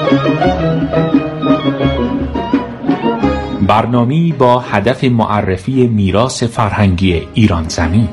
برنامه‌ای با هدف معرفی میراث فرهنگی ایران زمین.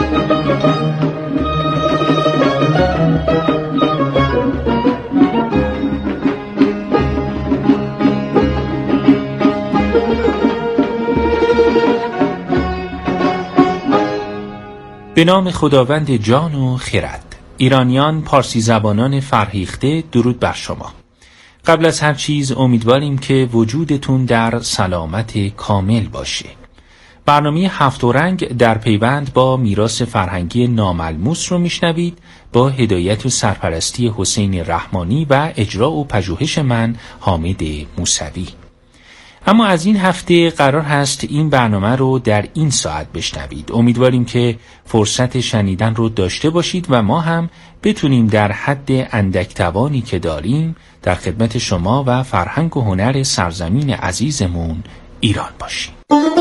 به نام خداوند جان و خرد. ایرانیان پارسی زبانان فرهیخته، درود بر شما. قبل از هر چیز امیدواریم که وجودتون در سلامت کامل باشه. برنامه هفت و رنگ در پیوند با میراث فرهنگی ناملموس رو میشنوید با هدایت و سرپرستی حسین رحمانی و اجرا و پژوهش من حامد موسوی. اما از این هفته قرار هست این برنامه رو در این ساعت بشنوید. امیدواریم که فرصت شنیدن رو داشته باشید و ما هم بتونیم در حد اندک توانی که داریم در خدمت شما و فرهنگ و هنر سرزمین عزیزمون ایران باشیم.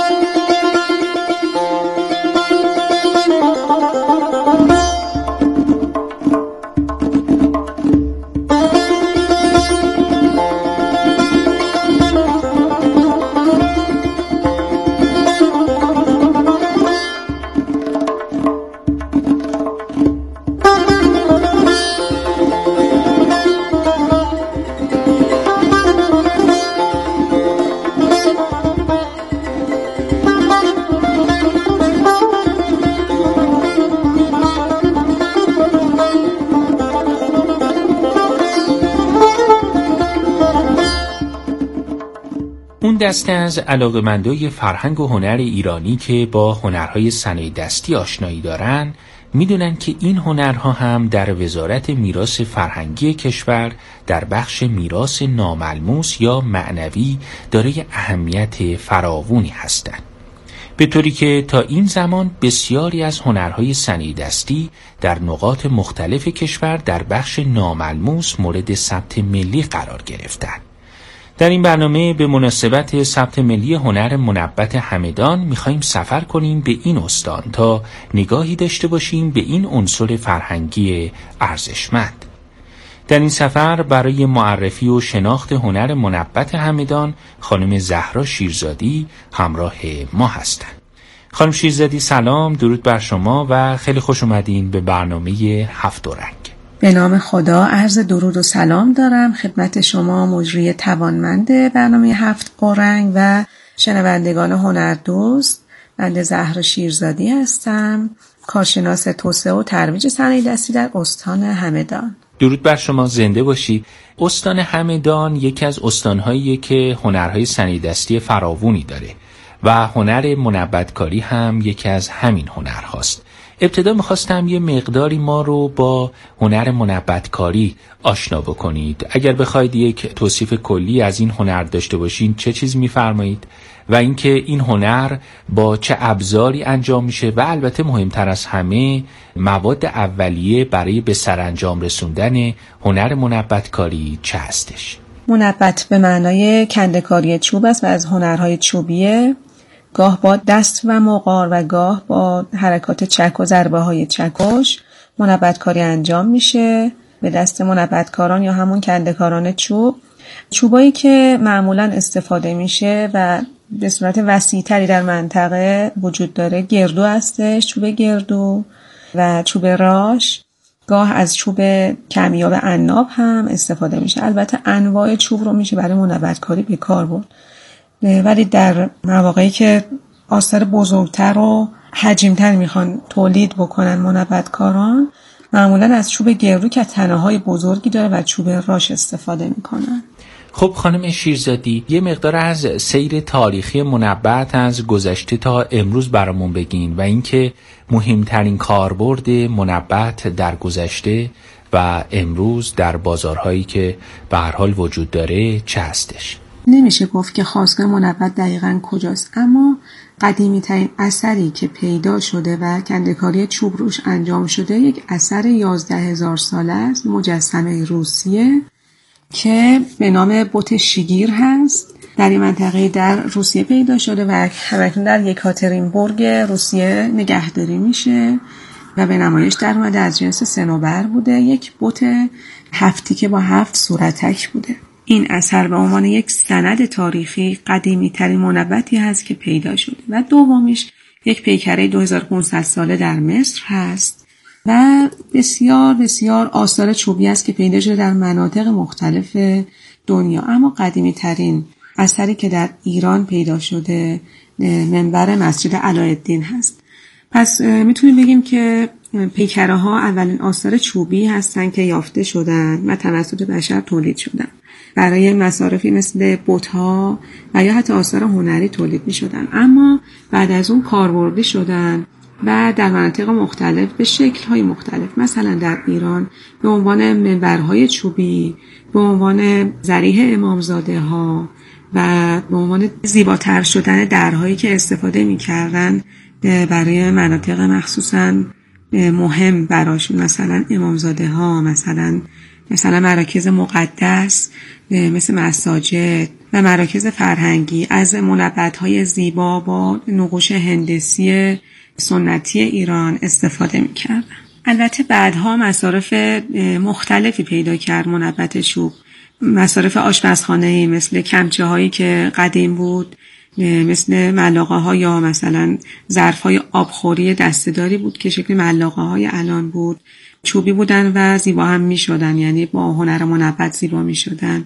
دسته از علاقه‌مندای فرهنگ و هنر ایرانی که با هنرهای صنایع دستی آشنایی دارن میدونن که این هنرها هم در وزارت میراث فرهنگی کشور در بخش میراث ناملموس یا معنوی دارای اهمیت فراوانی هستند. به طوری که تا این زمان بسیاری از هنرهای صنایع دستی در نقاط مختلف کشور در بخش ناملموس مورد ثبت ملی قرار گرفتند. در این برنامه به مناسبت ثبت ملی هنر منبت همدان میخواییم سفر کنیم به این استان تا نگاهی داشته باشیم به این عنصر فرهنگی ارزشمند. در این سفر برای معرفی و شناخت هنر منبت همدان خانم زهرا شیرزادی همراه ما هستند. خانم شیرزادی سلام، درود بر شما و خیلی خوش اومدین به برنامه هفت و رنگ. به نام خدا عرض درود و سلام دارم خدمت شما مجری توانمند برنامه هفت و رنگ و شنوندگان هنردوست. بنده زهرا شیرزادی هستم، کارشناس توسعه و ترویج صنایع دستی در استان همدان. درود بر شما، زنده باشید. استان همدان یکی از استانهاییه که هنرهای صنایع دستی فراوانی داره و هنر منبتکاری هم یکی از همین هنرهاست. ابتدا میخواستم یه مقداری ما رو با هنر منبتکاری آشنا بکنید. اگر بخواید یک توصیف کلی از این هنر داشته باشین چه چیز میفرمایید و اینکه این هنر با چه ابزاری انجام میشه و البته مهمتر از همه مواد اولیه برای به سرانجام رسوندن هنر منبتکاری چه هستش؟ منبت به معنای کنده‌کاری چوب است و از هنرهای چوبیه. گاه با دست و مغار و گاه با حرکات چک و ضربه های چکش منبتکاری انجام میشه به دست منبتکاران یا همون کنده‌کاران چوب. چوبایی که معمولا استفاده میشه و به صورت وسیع‌تری در منطقه وجود داره گردو هستش، چوب گردو و چوب راش. گاه از چوب کمیاب عناب هم استفاده میشه. البته انواع چوب رو میشه برای منبتکاری به کار برد، ولی در مواقعی که آثار بزرگتر و حجیمتر میخوان تولید بکنن منبتکاران معمولا از چوب گردو که تنه‌های بزرگی داره و چوب راش استفاده میکنن. خب خانم شیرزادی، یه مقدار از سیر تاریخی منبت از گذشته تا امروز برامون بگین و اینکه مهمترین کاربرد منبت در گذشته و امروز در بازارهایی که به هر حال وجود داره چه هستش؟ نمیشه گفت که خاستگاه منبت دقیقاً کجاست، اما قدیمی ترین اثری که پیدا شده و کنده‌کاری چوب روش انجام شده یک اثر 11,000 ساله است، مجسمه روسیه که به نام بت شیگیر هست. در این منطقه در روسیه پیدا شده و همکنون در یکاترینبورگ روسیه نگهداری میشه و به نمایش در اومده. از جنس صنوبر بوده. یک بت هفتی که با 7 صورتک بوده. این اثر به عنوان یک سند تاریخی قدیمی ترین منبتی هست که پیدا شده و دومیش یک پیکره 2500 ساله در مصر هست و بسیار بسیار آثار چوبی است که پیدا شده در مناطق مختلف دنیا. اما قدیمی ترین اثری که در ایران پیدا شده منبر مسجد علاءالدین هست. پس میتونیم بگیم که پیکره ها اولین آثار چوبی هستن که یافته شدن و توسط بشر تولید شدن. برای مصارفی مثل بت‌ها و یا حتی آثار هنری تولید می شدن، اما بعد از اون کاربردی شدن و در مناطق مختلف به شکل‌های مختلف، مثلا در ایران به عنوان منبرهای چوبی، به عنوان ذریح امامزاده ها و به عنوان زیباتر شدن درهایی که استفاده می‌کردن برای مناطق مخصوصاً مهم براشون، مثلا امامزاده ها، مثلا مراکز مقدس مثل مساجد و مراکز فرهنگی از منبت‌های زیبا با نقوش هندسی سنتی ایران استفاده می‌کردن. البته بعدها مصارف مختلفی پیدا کرد منبت چوب، مصارف آشپزخانه‌ای مثل کمچه هایی که قدیم بود، مثل ملاقه ها یا مثلا ظرف های آبخوری دسته‌داری بود که شکل ملاقه های الان بود، چوبی بودن و زیبا هم می شدن، یعنی با هنر منبت زیبا می شدن.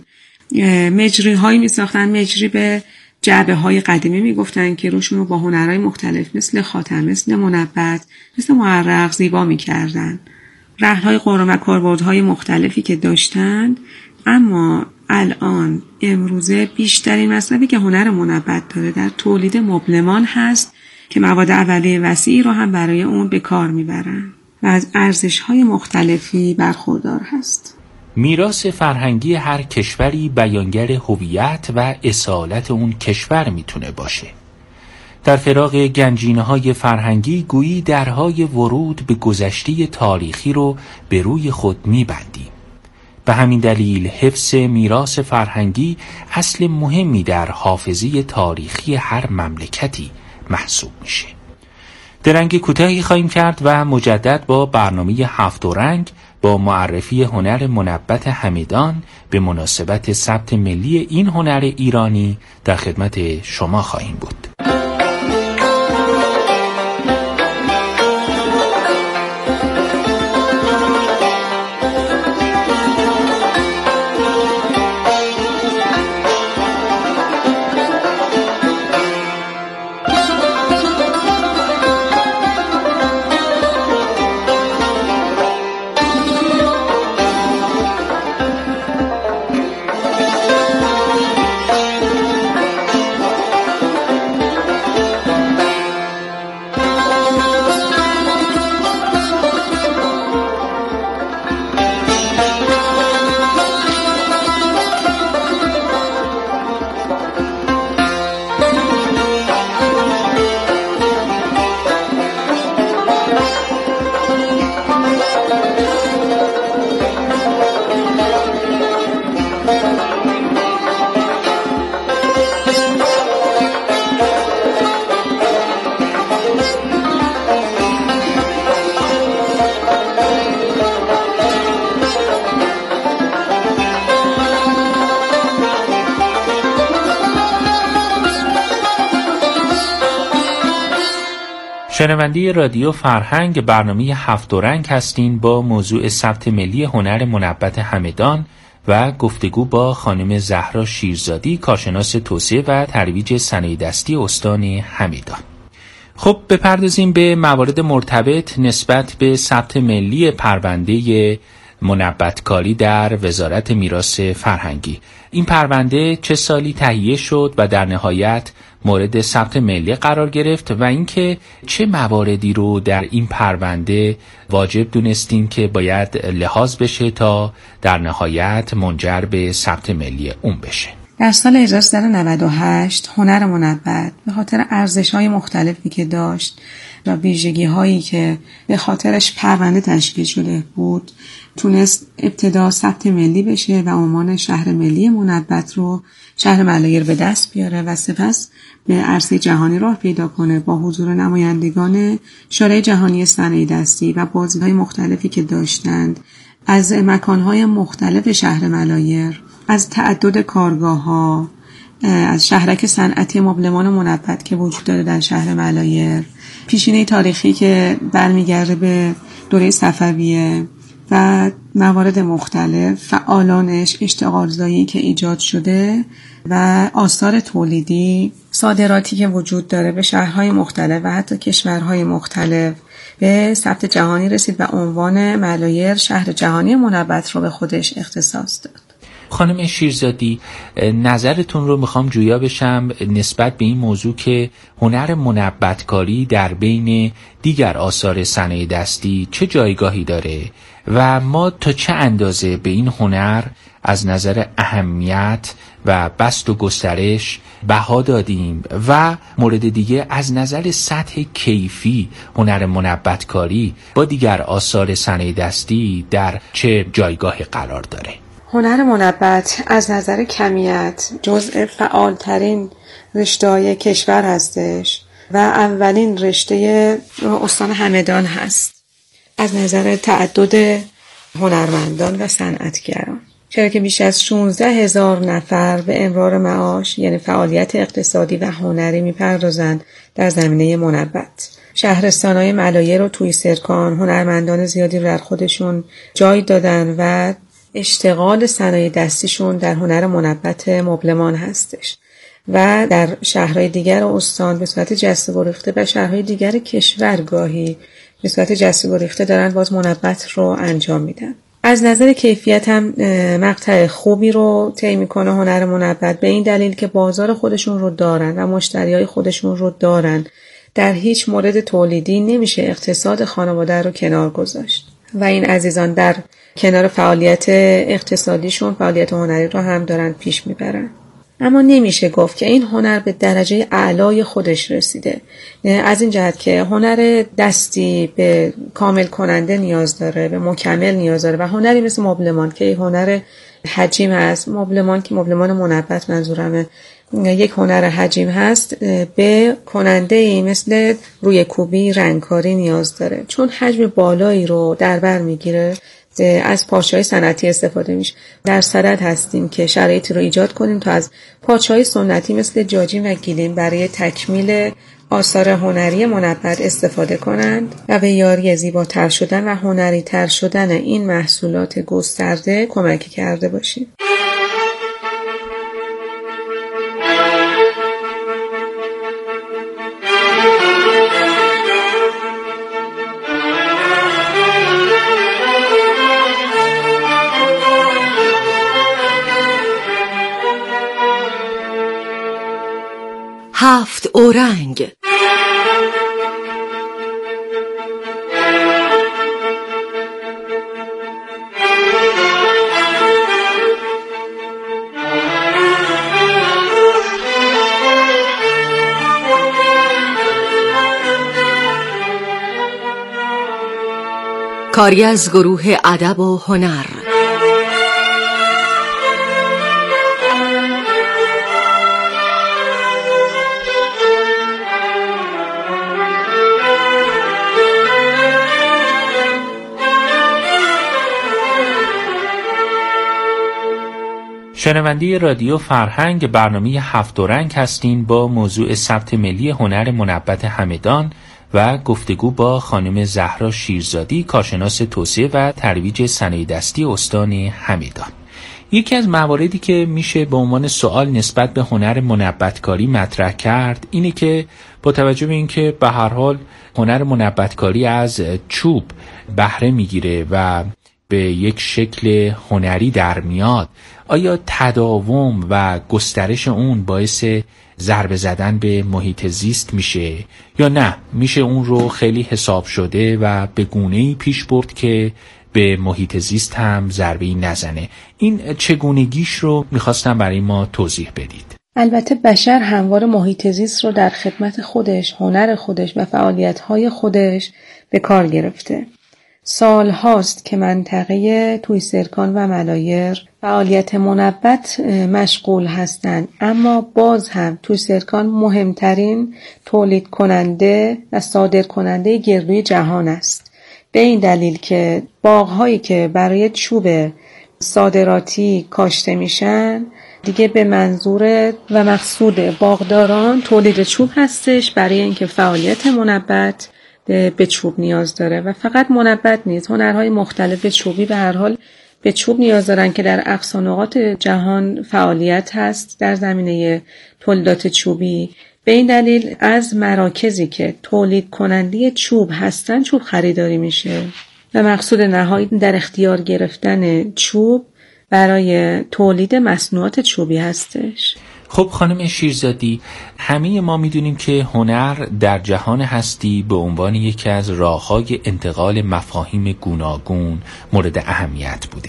مجری هایی می ساختن، مجری به جعبه های قدیمی می گفتن که روشون رو با هنرهای مختلف مثل خاتم، مثل منبت، مثل معرق زیبا می کردن. رحل های قرم و کاربردهای مختلفی که داشتند. اما الان امروزه بیشترین مصرفی که هنر منبت داره در تولید مبلمان هست که مواد اولیه وسیعی رو هم برای اون به کار میبرن و از ارزش‌های مختلفی برخوردار هست. میراث فرهنگی هر کشوری بیانگر هویت و اصالت اون کشور میتونه باشه. در فراق گنجینه‌های فرهنگی گویی درهای ورود به گذشته تاریخی رو به روی خود میبندیم. به همین دلیل حفظ میراث فرهنگی اصل مهمی در حافظه تاریخی هر مملکتی محسوب میشه. درنگ کوتاهی خواهیم کرد و مجدد با برنامه 7 رنگ با معرفی هنر منبت همدان به مناسبت ثبت ملی این هنر ایرانی در خدمت شما خواهیم بود. شنونده رادیو فرهنگ برنامه 7 رنگ هستین با موضوع ثبت ملی هنر منبت همدان و گفتگو با خانم زهرا شیرزادی، کارشناس توسعه و ترویج صنایع دستی استان همدان. خب بپردازیم به موارد مرتبط نسبت به ثبت ملی پرونده منبتکاری در وزارت میراث فرهنگی. این پرونده چه سالی تهیه شد و در نهایت مورد ثبت ملی قرار گرفت و اینکه چه مواردی رو در این پرونده واجب دونستین که باید لحاظ بشه تا در نهایت منجر به ثبت ملی اون بشه؟ در سال 1398 هنر منبت به خاطر ارزش‌های مختلفی که داشت و ویژگی‌هایی که به خاطرش پرونده تشکیل شده بود تونست ابتدا ثبت ملی بشه و عنوان شهر ملی منبت رو شهر ملایر به دست بیاره و سپس به عرصه جهانی راه پیدا کنه با حضور نمایندگان شورای جهانی صنایع دستی و بازی‌های مختلفی که داشتند از مکان‌های مختلف شهر ملایر از تعدد کارگاه‌ها، از شهرک صنعتی مبلمان منبت که وجود داره در شهر ملایر، پیشینه تاریخی که برمیگرده به دوره صفویه و موارد مختلف، فعالانش، اشتغالزایی که ایجاد شده و آثار تولیدی، صادراتی که وجود داره به شهرهای مختلف و حتی کشورهای مختلف به ثبت جهانی رسید و عنوان ملایر شهر جهانی منبت رو به خودش اختصاص داد. خانم شیرزادی، نظرتون رو میخوام جویا بشم نسبت به این موضوع که هنر منبتکاری در بین دیگر آثار صنایع دستی چه جایگاهی داره و ما تا چه اندازه به این هنر از نظر اهمیت و بسط و گسترش بها دادیم و مورد دیگه از نظر سطح کیفی هنر منبتکاری با دیگر آثار صنایع دستی در چه جایگاهی قرار داره. هنر منبت از نظر کمیت جزء فعالترین رشته‌های کشور هستش و اولین رشته استان همدان هست از نظر تعدد هنرمندان و صنعتگران، چرا که بیش از 16,000 نفر به امرار معاش یعنی فعالیت اقتصادی و هنری میپردازند در زمینه منبت. شهرستان‌های ملایر و توی سرکان هنرمندان زیادی رو در خودشون جای دادن و اشتغال صنایع دستیشون در هنر منبت مبلمان هستش و در شهرهای دیگر استان به صورت جسته گریخته و شهرهای دیگر کشور گاهی به صورت جسته گریخته دارن باز منبت رو انجام میدن. از نظر کیفیت هم مقطع خوبی رو طی میکنه هنر منبت، به این دلیل که بازار خودشون رو دارن و مشتریای خودشون رو دارن. در هیچ مورد تولیدی نمیشه اقتصاد خانواده رو کنار گذاشت و این عزیزان در کنار فعالیت اقتصادیشون فعالیت هنری رو هم دارن پیش میبرن. اما نمیشه گفت که این هنر به درجه اعلای خودش رسیده، از این جهت که هنر دستی به کامل کننده نیاز داره، به مکمل نیاز داره و هنری مثل مبلمان که هنر حجیم هست، مبلمان که مبلمان منبت منظورمه یک هنر حجیم هست، به کننده‌ای مثل روی کوبی، رنگکاری نیاز داره، چون حجم بالایی رو در بر میگیره. از پارچه‌های صنعتی استفاده میشه. در صدد هستیم که شرایطی رو ایجاد کنیم تا از پارچه‌های سنتی مثل جاجین و گیلیم برای تکمیل آثار هنری منبت استفاده کنند و به یاری زیباتر شدن و هنری تر شدن این محصولات گسترده کمک کرده باشیم. هفت اورنگ. کاری از گروه ادب و هنر. شنونده رادیو فرهنگ برنامه هفت رنگ هستین با موضوع ثبت ملی هنر منبت همدان و گفتگو با خانم زهرا شیرزادی، کارشناس توسعه و ترویج صنایع دستی استان همدان. یکی از مواردی که میشه به عنوان سوال نسبت به هنر منبتکاری مطرح کرد اینه که با توجه به اینکه به هر حال هنر منبتکاری از چوب بهره میگیره و به یک شکل هنری در میاد، آیا تداوم و گسترش اون باعث ضربه زدن به محیط زیست میشه یا نه میشه اون رو خیلی حساب شده و به گونه‌ای پیش برد که به محیط زیست هم ضربه‌ای نزنه؟ این چگونگیش رو میخواستم برای ما توضیح بدید. البته بشر همواره محیط زیست رو در خدمت خودش، هنر خودش و فعالیت‌های خودش به کار گرفته. سال هاست که منطقه توی سرکان و ملایر فعالیت منبت مشغول هستند، اما باز هم توی سرکان مهمترین تولید کننده و صادر کننده گردوی جهان است. به این دلیل که باغ‌هایی که برای چوب صادراتی کاشته میشن دیگه به منظور و مقصود باغداران تولید چوب هستش، برای اینکه فعالیت منبت به چوب نیاز داره و فقط منبت نیست، هنرهای مختلف چوبی به هر حال به چوب نیاز دارن که در اقصا نقاط جهان فعالیت هست در زمینه تولیدات چوبی. به این دلیل از مراکزی که تولید کننده چوب هستن چوب خریداری میشه و مقصود نهایی در اختیار گرفتن چوب برای تولید مصنوعات چوبی هستش. خب خانم شیرزادی، همه ما میدونیم که هنر در جهان هستی به عنوان یکی از راه‌های انتقال مفاهیم گوناگون مورد اهمیت بوده.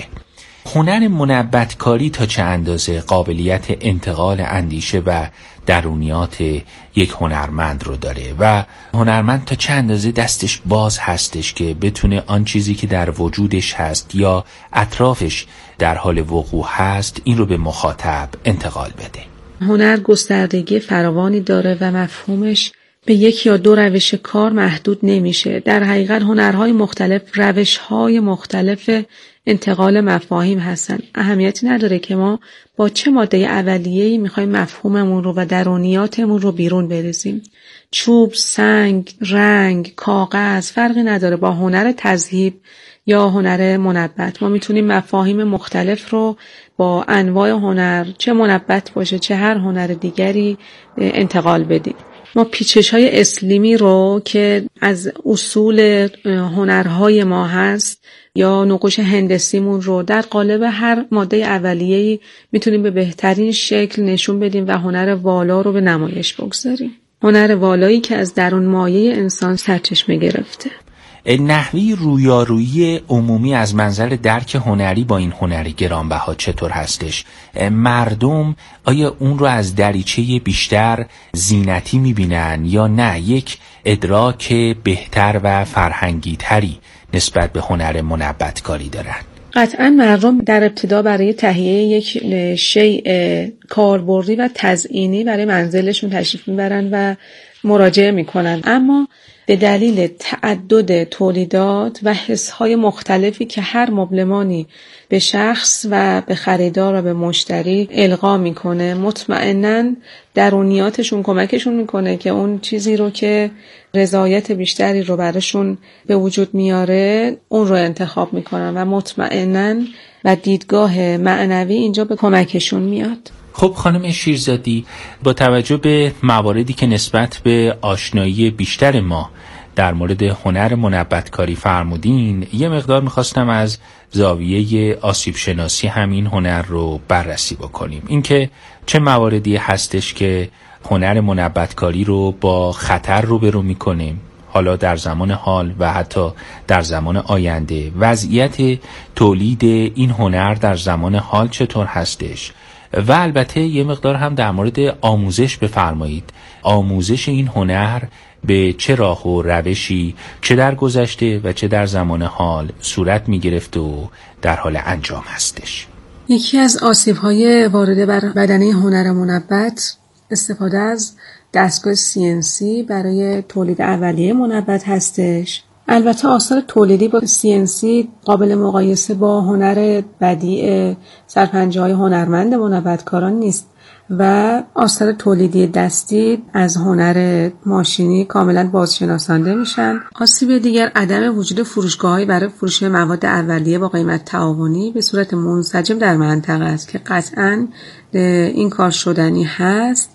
هنر منبت‌کاری تا چه اندازه قابلیت انتقال اندیشه و درونیات یک هنرمند رو داره و هنرمند تا چه اندازه دستش باز هستش که بتونه آن چیزی که در وجودش هست یا اطرافش در حال وقوع هست این رو به مخاطب انتقال بده. هنر گستردگی فراوانی داره و مفهومش به یک یا دو روش کار محدود نمیشه. در حقیقت هنرهای مختلف روشهای مختلف انتقال مفاهیم هستن. اهمیتی نداره که ما با چه ماده اولیه‌ای میخوایم مفهوممون رو و درونیاتمون رو بیرون بریزیم. چوب، سنگ، رنگ، کاغذ فرقی نداره با هنر تذهیب یا هنر منبت. ما میتونیم مفاهیم مختلف رو با انواع هنر، چه منبت باشه چه هر هنر دیگری، انتقال بدیم. ما پیچش‌های اسلیمی رو که از اصول هنرهای ما هست یا نقوش هندسیمون رو در قالب هر ماده اولیه‌ای میتونیم به بهترین شکل نشون بدیم و هنر والا رو به نمایش بگذاریم. هنر والایی که از درون مایه انسان سرچشمه گرفته. نحوی رویارویی عمومی از منظر درک هنری با این هنر گرانبها چطور هستش؟ مردم آیا اون رو از دریچه بیشتر زینتی میبینن یا نه یک ادراک بهتر و فرهنگی تری نسبت به هنر منبت‌کاری دارن؟ قطعا مردم در ابتدا برای تهیه یک شیء کاربردی و تزئینی برای منزلشون تشریف میبرن و مراجعه میکنن، اما به دلیل تعدد تولیدات و حسهای مختلفی که هر مبلمانی به شخص و به خریدار و به مشتری القا میکنه، مطمئناً درونیاتشون کمکشون میکنه که اون چیزی رو که رضایت بیشتری رو براشون به وجود میاره اون رو انتخاب میکنن و مطمئناً و دیدگاه معنوی اینجا به کمکشون میاد. خب خانم شیرزادی، با توجه به مواردی که نسبت به آشنایی بیشتر ما در مورد هنر منبت‌کاری فرمودین، یه مقدار میخواستم از زاویه آسیب شناسی همین هنر رو بررسی بکنیم. اینکه چه مواردی هستش که هنر منبت‌کاری رو با خطر روبرو میکنیم، حالا در زمان حال و حتی در زمان آینده، وضعیت تولید این هنر در زمان حال چطور هستش و البته یه مقدار هم در مورد آموزش بفرمایید. آموزش این هنر به چه راه و روشی چه در گذشته و چه در زمان حال صورت می گرفت و در حال انجام هستش؟ یکی از آسیب‌های وارده بر بدنه هنر منبت استفاده از دستگاه CNC برای تولید اولیه منبت هستش. البته آثار تولیدی با CNC قابل مقایسه با هنر بدیع سرپنجه‌های هنرمند منبتکاران نیست و آثار تولیدی دستی از هنر ماشینی کاملا بازشناسانده میشن. آسیب دیگر عدم وجود فروشگاه‌هایی برای فروش مواد اولیه با قیمت تعاونی به صورت منسجم در منطقه است که قطعاً این کار شدنی هست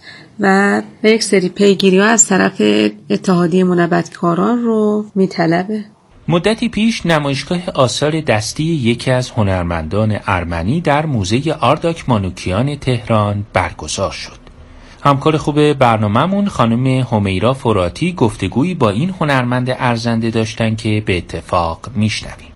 و یک سری پیگیری‌ها از طرف اتحادیه منبتکاران رو میطلبه. مدتی پیش نمایشگاه آثار دستی یکی از هنرمندان ارمنی در موزه آرداک مانوکیان تهران برگزار شد. همکار خوب برنامه‌مون خانم همیرا فراتی گفتگویی با این هنرمند ارزنده داشتن که به اتفاق میشنویم.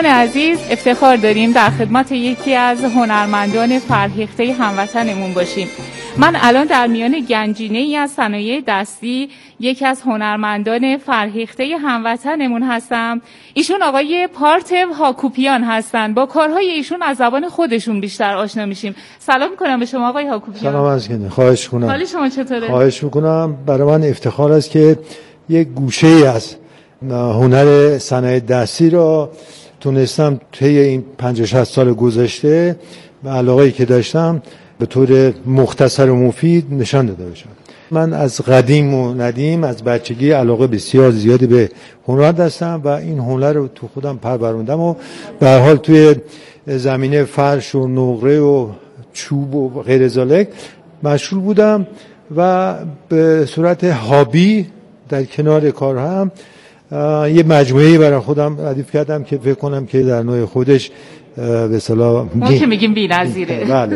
دوستان عزیز، افتخار داریم در خدمت یکی از هنرمندان فرهیخته هموطنمون باشیم. من الان در میان گنجینه‌ای از صنایع دستی یکی از هنرمندان فرهیخته هموطنمون هستم. ایشون آقای پارتو هاکوپیان هستن. با کارهای ایشون از زبان خودشون بیشتر آشنا میشیم. سلام میکنم به شما آقای هاکوپیان. سلام عرض می‌کنم. خواهش می‌کنم. حال شما چطوره؟ خواهش می‌کنم. برای من افتخار است که یک گوشه‌ای از هنر صنایع دستی را تونستم طی این 50-60 سال گذشته به علاقه‌ای که داشتم به طور مختصر و مفید نشان داده باشم. من از قدیم و ندیم از بچگی علاقه بسیار زیادی به هنر داشتم و این هنر رو تو خودم پروروندم و به هر حال توی زمینه فرش و نقره و چوب و غیر ذالک مشغول بودم و به صورت هابی در کنار کار هم یه مجموعه‌ای برای خودم ردیف کردم که فکر کنم که در نوع خودش به اصطلاح ما که میگیم بی‌نظیره. بله.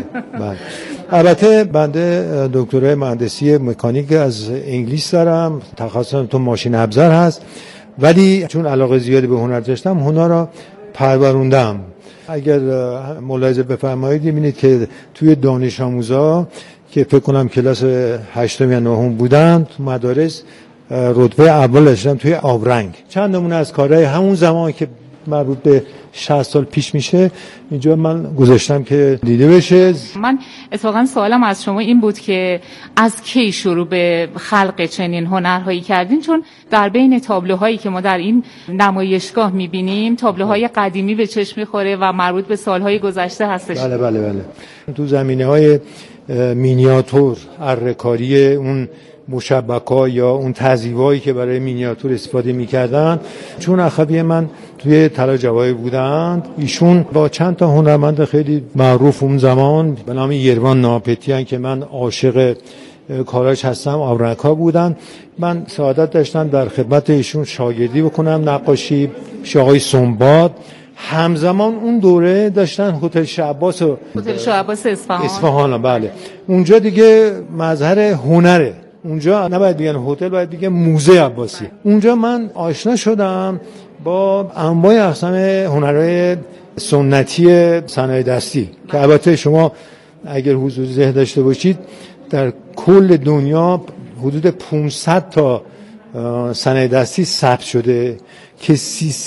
البته بنده دکترای مهندسی مکانیک از انگلیس دارم، تخصصم تو ماشین ابزار هست، ولی چون علاقه زیادی به هنر داشتم هنر را پروروندم. اگر ملاحظه بفرمایید می‌بینید که توی دانش آموزا که فکر کنم کلاس 8 یا 9 بودن تو مدارس رتبه اول داشتم توی آبرنگ. چند نمونه از کارهای همون زمان که مربوط به 60 سال پیش میشه اینجا من گذاشتم که دیده بشه. من اتفاقا سوالم از شما این بود که از کی شروع به خلق چنین هنرهایی کردین؟ چون در بین تابلوهایی که ما در این نمایشگاه میبینیم تابلوهای قدیمی به چشم میخوره و مربوط به سالهای گذشته هستش. بله. تو زمینه‌های مینیاتور، اره‌کاری، اون مشبکا یا اون تزییفایی که برای مینیاتور استفاده می‌کردن، چون اخوی من توی طلا جواهر بودند، ایشون با چند تا هنرمند خیلی معروف اون زمان به نام یروان ناپتیان که من عاشق کاراش هستم آبرنگ‌ها بودن، من سعادت داشتم در خدمت ایشون شاگردی بکنم نقاشی. آقای سنباد همزمان اون دوره داشتن هتل شاه عباس اصفهان. بله، اونجا دیگه مظهر هنره، اونجا نباید بگن هتل، باید بگن موزه عباسی. اونجا من آشنا شدم با انواع اقسام هنرهای سنتی صنایع دستی که البته شما اگر حضور ذهن داشته باشید در کل دنیا حدود 500 تا صنایع دستی ثبت شده که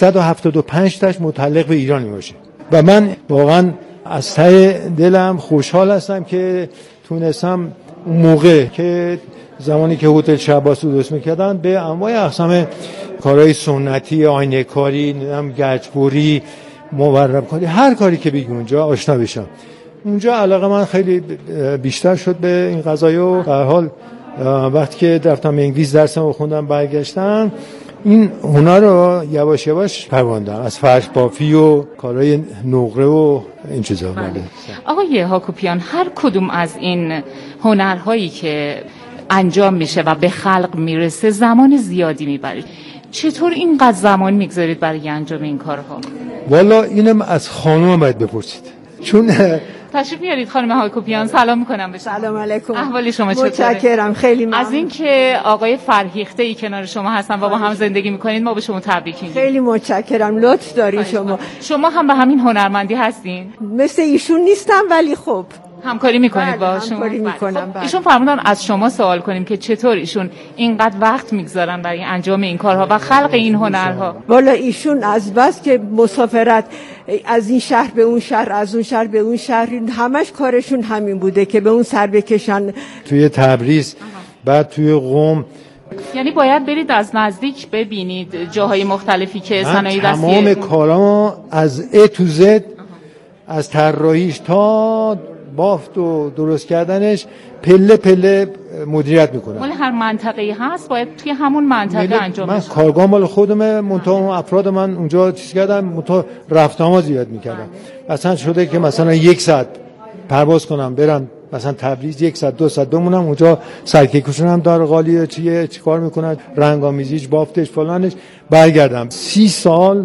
375 تاش متعلق به ایران باشه و من واقعا از ته دلم خوشحال هستم که تونستم اون موقع که زمانی که هتل شاه عباس رو درست می‌کردن به انواع اقسام کارهای سنتی، آینه کاری، گچبری، مورب کاری، هر کاری که بگی اونجا آشنا بشم. اونجا علاقه من خیلی بیشتر شد به این قضایا و به هر حال وقتی که رفتم انگلیس درسمو خوندم برگشتم این هنر رو یواش یواش پروراندم، از فرش بافی و کارهای نقره و این چیزا. آقای هاکوپیان، هر کدوم از این هنرهایی که انجام میشه و به خلق میرسه زمان زیادی میبرید. چطور اینقدر زمان میگذارید برای انجام این کارها؟ والا اینم از خانم باید بپرسید، چون تشریف میارید خانم هاکوپیان. سلام میکنم به شما. سلام علیکم. احوال شما چطوره؟ متشکرم، خیلی ممنون. از اینکه آقای فرهیخته ای کنار شما هستن و با هم زندگی میکنید ما به شما تبریک میگیم. خیلی متشکرم، لطف داری شما. شما هم به همین هنرمندی هستین؟ مثل ایشون نیستم ولی خب همکاری میکنید با شما؟ همکاری میکنم. ایشون فرمودن از شما سوال کنیم که چطور ایشون اینقدر وقت میگذارن برای انجام این کارها و خلق این هنرها؟ والا ایشون از بس که مسافرت از این شهر به اون شهر، از اون شهر به اون شهر، همش کارشون همین بوده که به اون سر بکشن. توی تبریز، بعد توی قم. یعنی باید برید از نزدیک ببینید جاهای مختلفی که صنایع دستی. تمام کارا از A to Z، از طراحیش تا بافت و درست کردنش پله پله مدیریت میکنم. مال هر منطقه‌ای هست باید توی همون منطقه انجام من بشه. کارگاه مال خودمه، منتها افراد من اونجا چیز کردم، منتها رفته‌ها زیاد میکردم. مثلا شده که مثلا 1 ساعت پرواز کنم برم مثلا تبریز، 1 ساعت 2 ساعت بمونم اونجا، سرکیکشون هم داره قالیه چیکار میکنن، رنگامیزیش، بافتش، فلانش، برگردم. 30 سال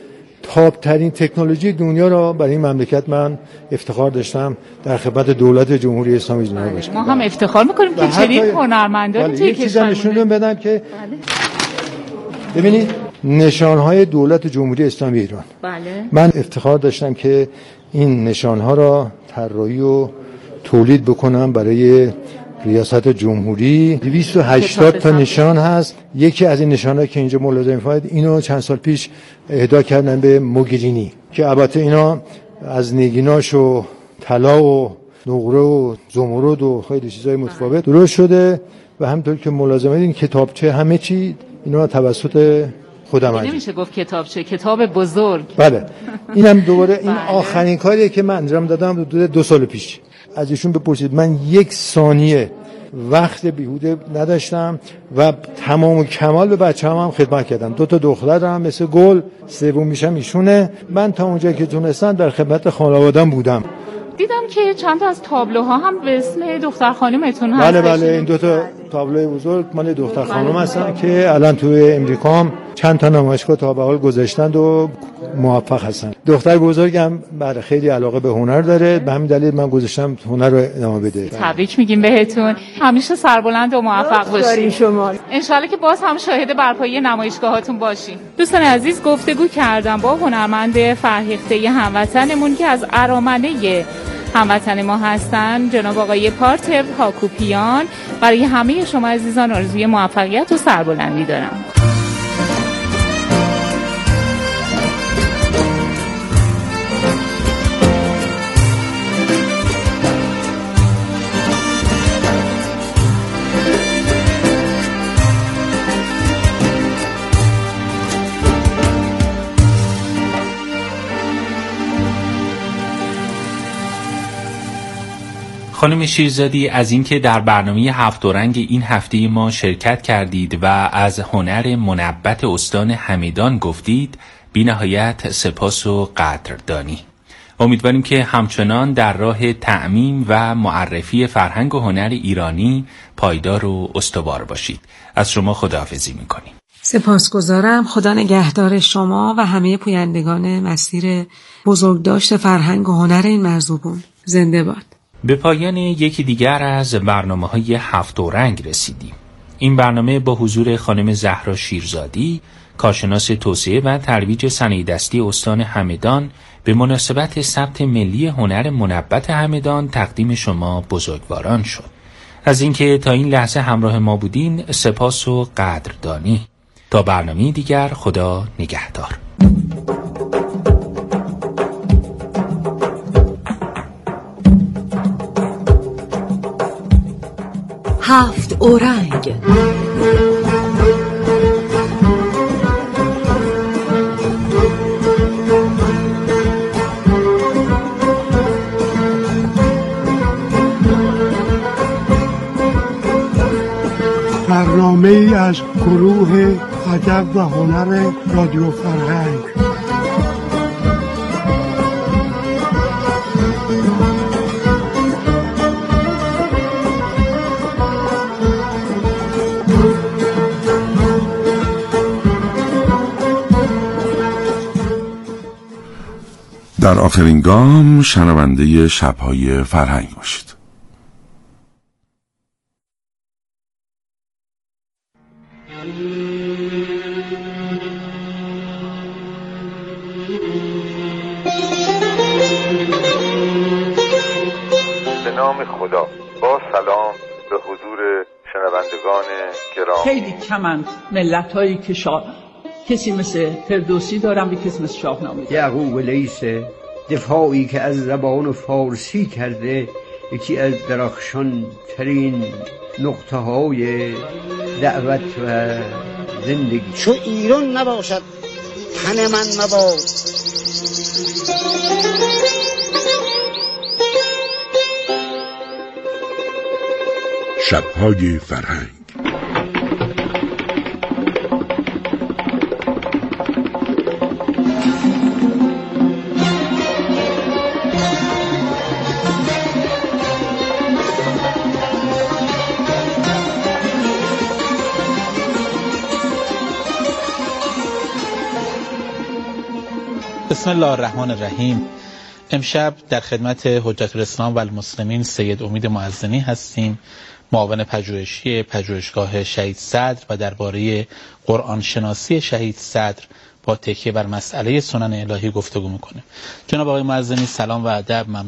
تاپ ترین تکنولوژی دنیا را برای این مملکت من افتخار داشتم در خدمت دولت جمهوری اسلامی جناب باشم. ما هم افتخار میکنیم که چنین هنرمندان توی کشور نشون بدم که ببینید نشانهای دولت جمهوری اسلامی ایران. بله. من افتخار داشتم که این نشانها را طراحی و تولید بکنم برای ریاست جمهوری. 280 تا نشان هست. یکی از این نشان‌ها که اینجا ملاحظه می‌فرمایید اینو چند سال پیش اهدا کردن به موگرینی که البته اینا از نگیناش و طلا و نقره و زمرد و خیلی چیزای متفاوت درست شده و همونطور که ملاحظه می‌کنید کتابچه همه چی اینا توسط خودم انجام. نمیشه گفت کتابچه، کتاب بزرگ. بله. اینم دوباره این آخرین کاریه که من انجام دادم حدود 2 سال پیش. از ایشون بپرسید، من 1 ثانیه وقت بیهوده نداشتم و تمام و کمال به بچه‌هام هم خدمت کردم. 2 تا دختر دارم مثل گل، سومیشم ایشونه. من تا اونجا که تونستم در خدمت خانواده‌ام بودم. دیدم که چند تا از تابلوها هم به اسم دختر خانومتون هست. بله این 2 تا تابلوی بزرگ مال دختر خانم هستن که الان توی امریکا هم چند تا نمایشگاه تا به حال گذاشتند و موفق هستن. دختر بزرگم بله خیلی علاقه به هنر داره، به همین دلیل من گذاشتم هنر رو ادامه بده. تبریک میگیم بهتون، همیشه سربلند و موفق باشید. شما ان شاءالله که باز هم شاهد برپایی نمایشگاهاتون باشین. دوستان عزیز، گفتگو کردم با هنرمند فرهیخته هموطنمون که از ارامنه هموطن ما هستن، جناب آقای پارتو هاکوپیان. برای همه شما عزیزان آرزوی موفقیت و سربلندی دارم. خانم شیرزادی، از اینکه در برنامه 7 رنگ این هفته ما شرکت کردید و از هنر منبت استان همدان گفتید، بی نهایت سپاس و قدردانی. امیدواریم که همچنان در راه تعمیم و معرفی فرهنگ و هنر ایرانی پایدار و استوار باشید. از شما خداحافظی میکنیم. سپاسگزارم. خدا نگهدار شما و همه پویندگان مسیر بزرگداشت فرهنگ و هنر این مرزوبون. زنده باد. به پایان یکی دیگر از برنامه‌های 7 رنگ رسیدیم. این برنامه با حضور خانم زهرا شیرزادی، کارشناس توسعه و ترویج صنایع دستی استان همدان، به مناسبت ثبت ملی هنر منبت همدان تقدیم شما بزرگواران شد. از اینکه تا این لحظه همراه ما بودین سپاس و قدردانی. تا برنامه دیگر، خدا نگهدار. 7 رنگ. برنامه ای از گروه ادب و هنر رادیو فرهنگ. در آخرین گام شنونده شب‌های فرهنگ باشید. به نام خدا. با سلام به حضور شنوندگان گرامی. خیلی کمند ملت‌هایی که کسی مثل فردوسی دارم و کسی مثل شاهنامه. یعقوب لیث دفاعی که از زبان فارسی کرده یکی از درخشان ترین نقطه های دعوت و زندگی. چو ایران نباشد تن من مباد. شب‌های فرهنگ. بسم الله الرحمن الرحیم. امشب در خدمت حجت الاسلام و المسلمین سید امید معزنی هستیم، معاون پژوهشی پژوهشگاه شهید صدر و درباره قرآن شناسی شهید صدر با تکیه بر مسئله سنن الهی گفتگو میکنه. جناب آقای معظمی سلام و ادب.